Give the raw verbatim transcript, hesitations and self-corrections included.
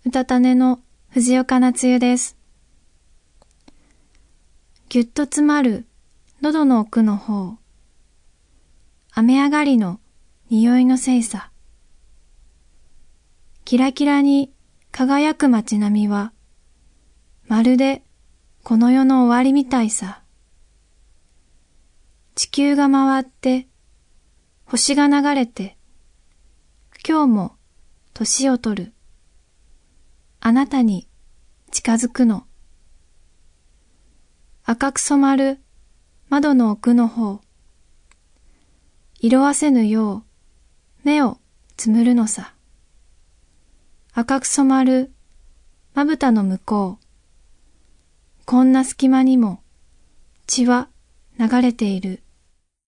うたた寝の藤岡夏湯です。ぎゅっと詰まる喉の奥の方、雨上がりの匂いのせいさ。キラキラに輝く街並みは、まるでこの世の終わりみたいさ。地球が回って、星が流れて、今日も年を取る。あなたに近づくの。赤く染まる窓の奥の方、色あせぬよう目をつむるのさ。赤く染まるまぶたの向こう、こんな隙間にも血は流れている。